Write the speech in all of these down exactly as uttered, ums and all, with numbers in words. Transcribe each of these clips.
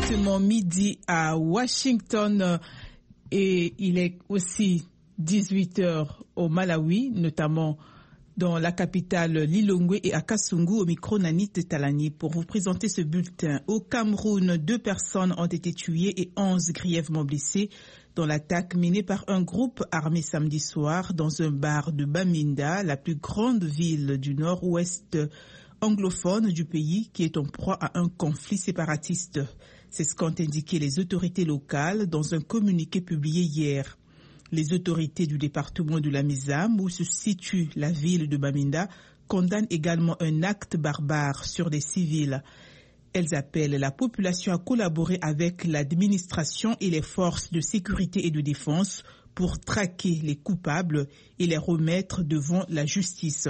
exactement midi à Washington et il est aussi dix-huit heures au Malawi, notamment dans la capitale Lilongwe et à Kasungu, au micro Nanit Talani, pour vous présenter ce bulletin. Au Cameroun, deux personnes ont été tuées et onze grièvement blessées dans l'attaque menée par un groupe armé samedi soir dans un bar de Bamenda, la plus grande ville du nord-ouest anglophone du pays, qui est en proie à un conflit séparatiste. C'est ce qu'ont indiqué les autorités locales dans un communiqué publié hier. Les autorités du département de la Mizam, où se situe la ville de Bamenda, condamnent également un acte barbare sur des civils. Elles appellent la population à collaborer avec l'administration et les forces de sécurité et de défense pour traquer les coupables et les remettre devant la justice.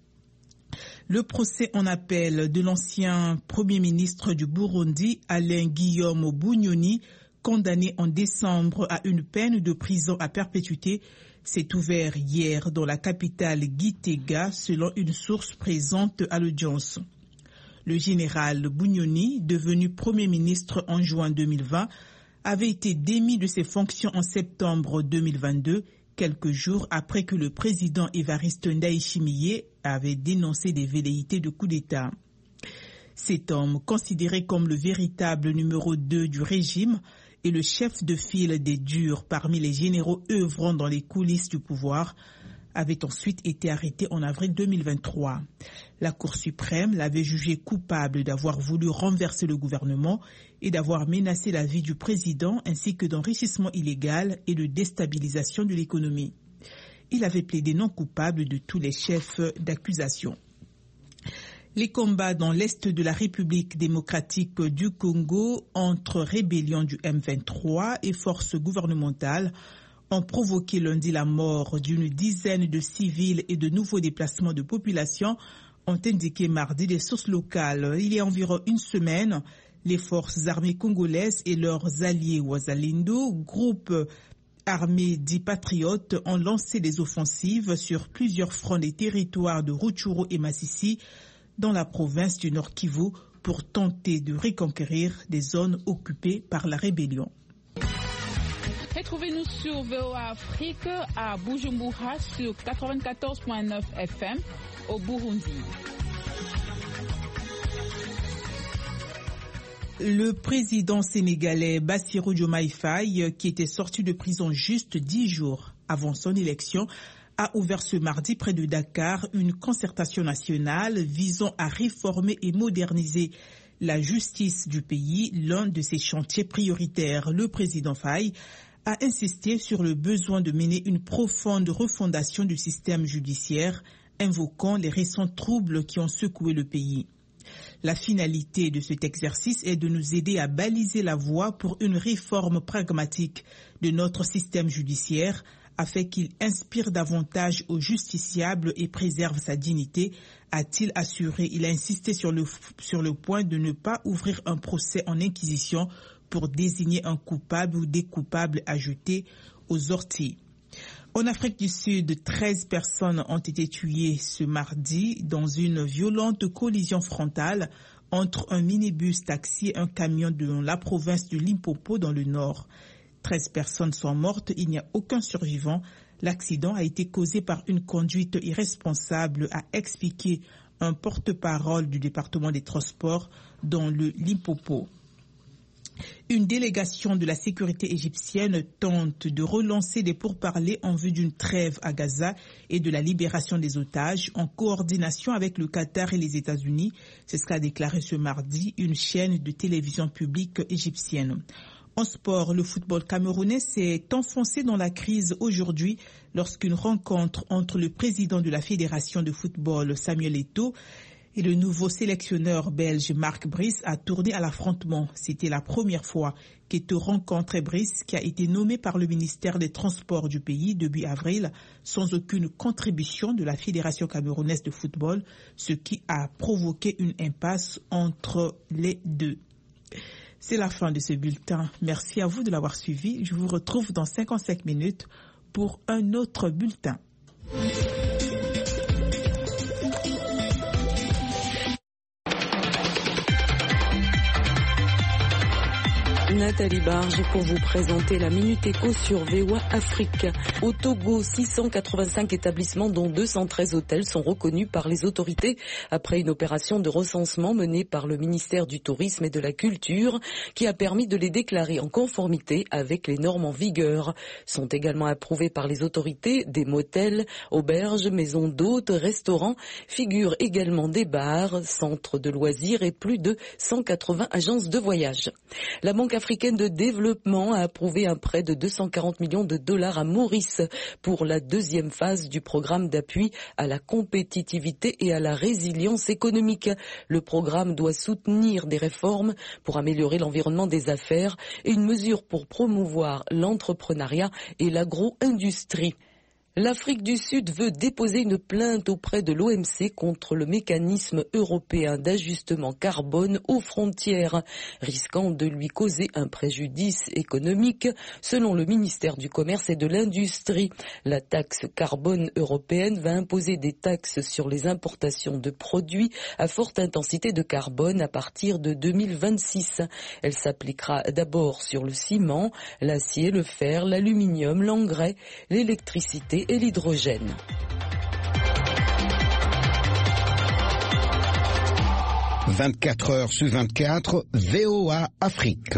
Le procès en appel de l'ancien Premier ministre du Burundi, Alain Guillaume Bunyoni, condamné en décembre à une peine de prison à perpétuité, s'est ouvert hier dans la capitale Gitega, selon une source présente à l'audience. Le général Bunyoni, devenu Premier ministre en juin deux mille vingt, avait été démis de ses fonctions en septembre deux mille vingt-deux, quelques jours après que le président Évariste Ndayishimiye avait dénoncé des velléités de coup d'État. Cet homme, considéré comme le véritable numéro deux du régime et le chef de file des durs parmi les généraux œuvrant dans les coulisses du pouvoir, avait ensuite été arrêté en avril deux mille vingt-trois. La Cour suprême l'avait jugé coupable d'avoir voulu renverser le gouvernement et d'avoir menacé la vie du président, ainsi que d'enrichissement illégal et de déstabilisation de l'économie. Il avait plaidé non coupable de tous les chefs d'accusation. Les combats dans l'est de la République démocratique du Congo entre rébellions du M vingt-trois et forces gouvernementales ont provoqué lundi la mort d'une dizaine de civils et de nouveaux déplacements de population, ont indiqué mardi des sources locales. Il y a environ une semaine, les forces armées congolaises et leurs alliés Wazalendo, groupe armés dits patriotes, ont lancé des offensives sur plusieurs fronts des territoires de Rutshuru et Masisi dans la province du Nord Kivu pour tenter de reconquérir des zones occupées par la rébellion. Retrouvez-nous sur V O A Afrique à Bujumbura sur quatre-vingt-quatorze virgule neuf F M au Burundi. Le président sénégalais Bassirou Diomaye Faye, qui était sorti de prison juste dix jours avant son élection, a ouvert ce mardi près de Dakar une concertation nationale visant à réformer et moderniser la justice du pays, l'un de ses chantiers prioritaires. Le président Faye a insisté sur le besoin de mener une profonde refondation du système judiciaire, invoquant les récents troubles qui ont secoué le pays. La finalité de cet exercice est de nous aider à baliser la voie pour une réforme pragmatique de notre système judiciaire afin qu'il inspire davantage aux justiciables et préserve sa dignité, a-t-il assuré. Il a insisté sur le, sur le point de ne pas ouvrir un procès en inquisition pour désigner un coupable ou des coupables ajoutés aux orties. En Afrique du Sud, treize personnes ont été tuées ce mardi dans une violente collision frontale entre un minibus taxi et un camion dans la province du Limpopo dans le nord. treize personnes sont mortes, il n'y a aucun survivant. L'accident a été causé par une conduite irresponsable, a expliqué un porte-parole du département des transports dans le Limpopo. Une délégation de la sécurité égyptienne tente de relancer des pourparlers en vue d'une trêve à Gaza et de la libération des otages en coordination avec le Qatar et les États-Unis. C'est ce qu'a déclaré ce mardi une chaîne de télévision publique égyptienne. En sport, le football camerounais s'est enfoncé dans la crise aujourd'hui lorsqu'une rencontre entre le président de la Fédération de football, Samuel Eto'o, et le nouveau sélectionneur belge Marc Brice a tourné à l'affrontement. C'était la première fois qu'Eto'o rencontrait Brice, qui a été nommé par le ministère des Transports du pays début avril, sans aucune contribution de la Fédération camerounaise de football, ce qui a provoqué une impasse entre les deux. C'est la fin de ce bulletin. Merci à vous de l'avoir suivi. Je vous retrouve dans cinquante-cinq minutes pour un autre bulletin. Nathalie Barge pour vous présenter la Minute Éco sur V O A Afrique. Au Togo, six cent quatre-vingt-cinq établissements dont deux cent treize hôtels sont reconnus par les autorités après une opération de recensement menée par le ministère du Tourisme et de la Culture qui a permis de les déclarer en conformité avec les normes en vigueur. Sont également approuvés par les autorités des motels, auberges, maisons d'hôtes, restaurants, figurent également des bars, centres de loisirs et plus de cent quatre-vingts agences de voyage. La Banque africaine de développement a approuvé un prêt de deux cent quarante millions de dollars à Maurice pour la deuxième phase du programme d'appui à la compétitivité et à la résilience économique. Le programme doit soutenir des réformes pour améliorer l'environnement des affaires et une mesure pour promouvoir l'entrepreneuriat et l'agro-industrie. L'Afrique du Sud veut déposer une plainte auprès de l'O M C contre le mécanisme européen d'ajustement carbone aux frontières, risquant de lui causer un préjudice économique, selon le ministère du Commerce et de l'Industrie. La taxe carbone européenne va imposer des taxes sur les importations de produits à forte intensité de carbone à partir de deux mille vingt-six. Elle s'appliquera d'abord sur le ciment, l'acier, le fer, l'aluminium, l'engrais, l'électricité et l'hydrogène. vingt-quatre heures sur vingt-quatre, V O A Afrique.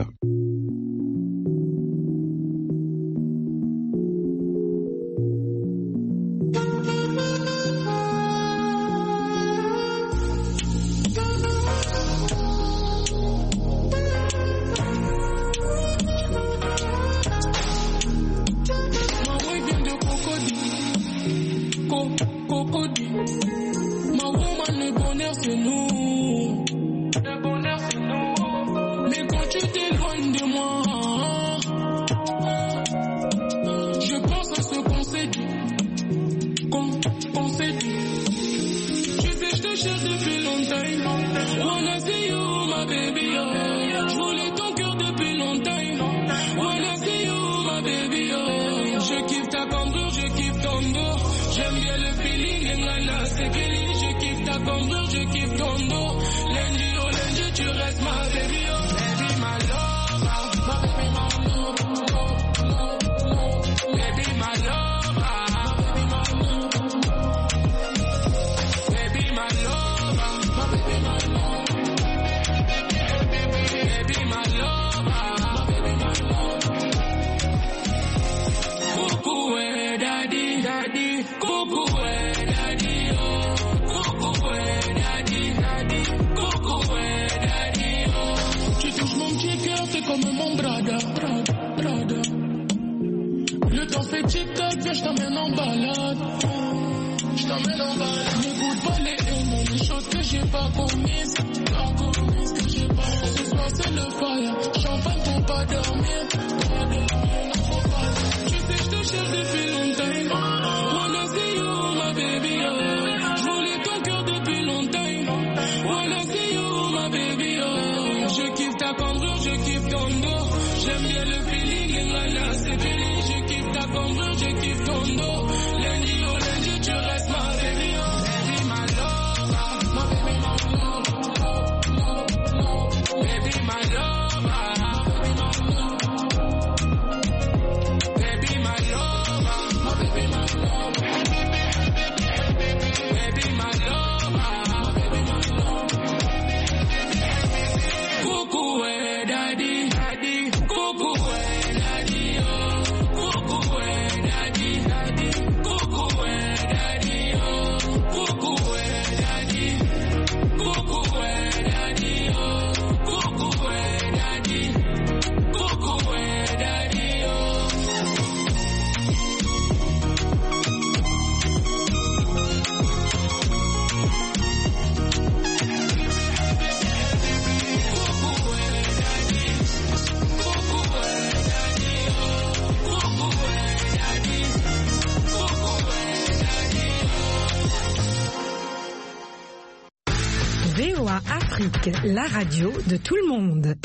La radio de tout le monde.